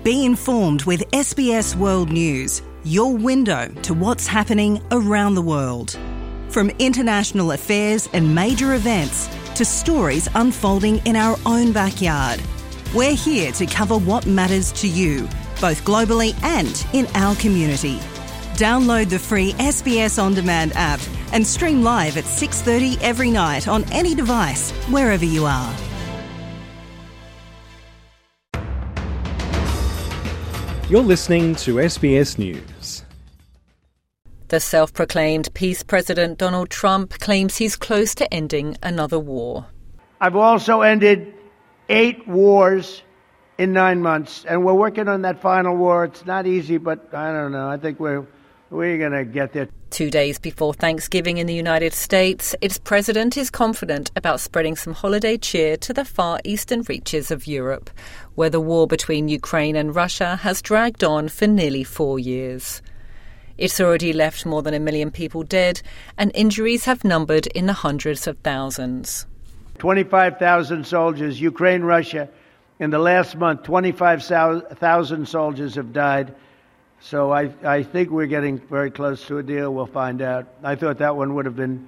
Be informed with SBS World News, your window to what's happening around the world. From international affairs and major events to stories unfolding in our own backyard. We're here to cover what matters to you, both globally and in our community. Download the free SBS On Demand app and stream live at 6:30 every night on any device, wherever you are. You're listening to SBS News. The self-proclaimed peace president Donald Trump claims he's close to ending another war. I've also ended 8 wars in 9 months, and we're working on that final war. It's not easy, but I don't know. I think we're going to get there. 2 days before Thanksgiving in the United States, its president is confident about spreading some holiday cheer to the far eastern reaches of Europe, where the war between Ukraine and Russia has dragged on for nearly 4 years. It's already left more than 1 million people dead, and injuries have numbered in the hundreds of thousands. 25,000 soldiers, Ukraine, Russia. In the last month, 25,000 soldiers have died. So I think we're getting very close to a deal. We'll find out. I thought that one would have been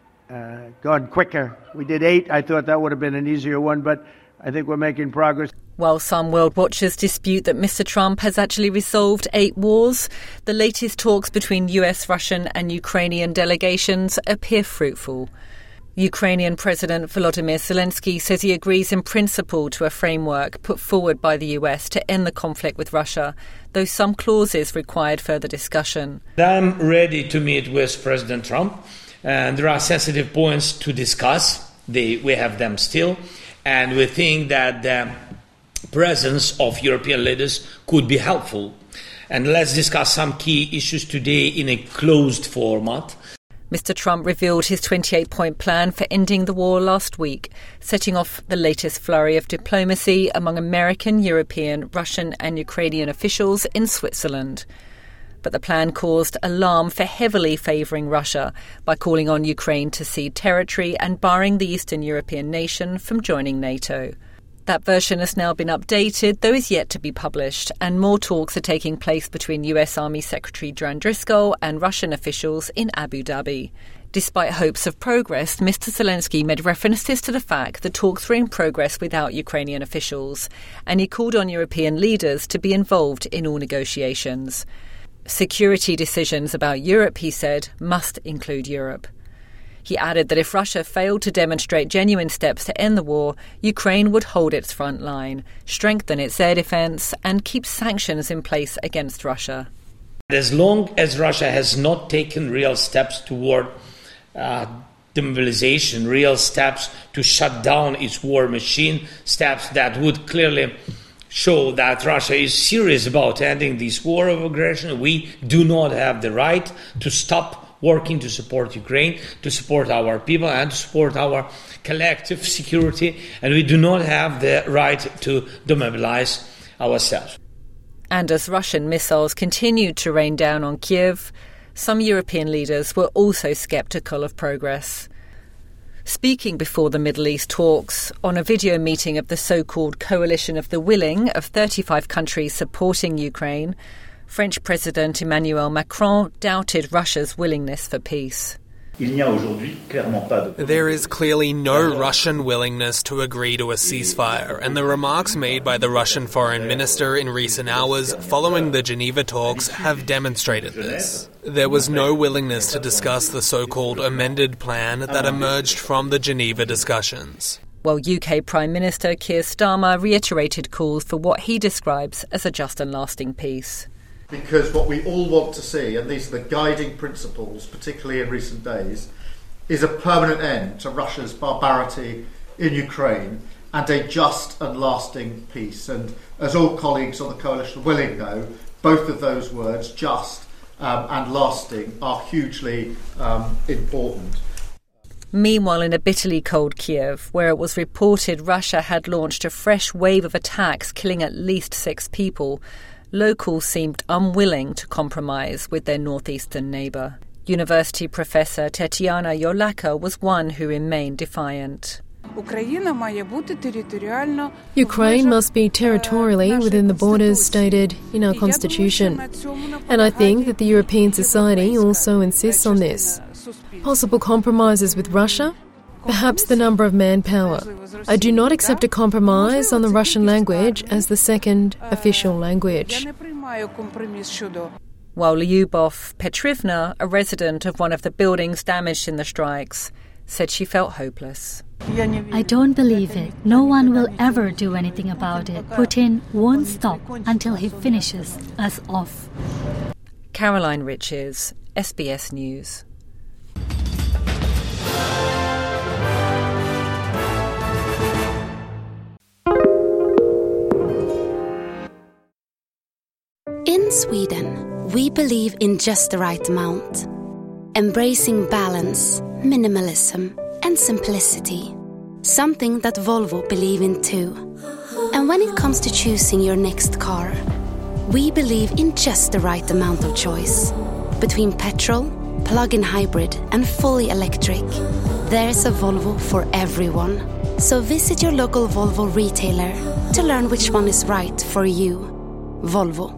gone quicker. We did 8. I thought that would have been an easier one, but I think we're making progress. While some world watchers dispute that Mr. Trump has actually resolved 8 wars, the latest talks between US, Russian and Ukrainian delegations appear fruitful. Ukrainian President Volodymyr Zelensky says he agrees in principle to a framework put forward by the US to end the conflict with Russia, though some clauses required further discussion. I'm ready to meet with President Trump, and there are sensitive points to discuss. We have them still, and we think that the presence of European leaders could be helpful. And let's discuss some key issues today in a closed format. Mr. Trump revealed his 28-point plan for ending the war last week, setting off the latest flurry of diplomacy among American, European, Russian and Ukrainian officials in Switzerland. But the plan caused alarm for heavily favouring Russia by calling on Ukraine to cede territory and barring the Eastern European nation from joining NATO. That version has now been updated, though is yet to be published, and more talks are taking place between US Army Secretary John Driscoll and Russian officials in Abu Dhabi. Despite hopes of progress, Mr. Zelensky made references to the fact that talks were in progress without Ukrainian officials, and he called on European leaders to be involved in all negotiations. Security decisions about Europe, he said, must include Europe. He added that if Russia failed to demonstrate genuine steps to end the war, Ukraine would hold its front line, strengthen its air defence and keep sanctions in place against Russia. As long as Russia has not taken real steps toward demobilization, real steps to shut down its war machine, steps that would clearly show that Russia is serious about ending this war of aggression, we do not have the right to stop working to support Ukraine, to support our people and to support our collective security, and we do not have the right to demobilize ourselves. And as Russian missiles continued to rain down on Kiev, some European leaders were also sceptical of progress. Speaking before the Middle East talks, on a video meeting of the so-called Coalition of the Willing of 35 countries supporting Ukraine, French President Emmanuel Macron doubted Russia's willingness for peace. There is clearly no Russian willingness to agree to a ceasefire, and the remarks made by the Russian foreign minister in recent hours following the Geneva talks have demonstrated this. There was no willingness to discuss the so-called amended plan that emerged from the Geneva discussions. While UK Prime Minister Keir Starmer reiterated calls for what he describes as a just and lasting peace. Because what we all want to see, and these are the guiding principles, particularly in recent days, is a permanent end to Russia's barbarity in Ukraine and a just and lasting peace. And as all colleagues on the Coalition of Willing know, both of those words, just and lasting, are hugely important. Meanwhile, in a bitterly cold Kiev, where it was reported Russia had launched a fresh wave of attacks, killing at least 6 people, locals seemed unwilling to compromise with their northeastern neighbour. University professor Tetiana Yolaka was one who remained defiant. Ukraine must be territorially within the borders stated in our constitution. And I think that the European society also insists on this. Possible compromises with Russia? Perhaps the number of manpower. I do not accept a compromise on the Russian language as the second official language. While Lyubov Petrivna, a resident of one of the buildings damaged in the strikes, said she felt hopeless. I don't believe it. No one will ever do anything about it. Putin won't stop until he finishes us off. Caroline Riches, SBS News. In Sweden, we believe in just the right amount. Embracing balance, minimalism, and simplicity. Something that Volvo believe in too. And when it comes to choosing your next car, we believe in just the right amount of choice. Between petrol, plug-in hybrid, and fully electric, there's a Volvo for everyone. So visit your local Volvo retailer to learn which one is right for you. Volvo.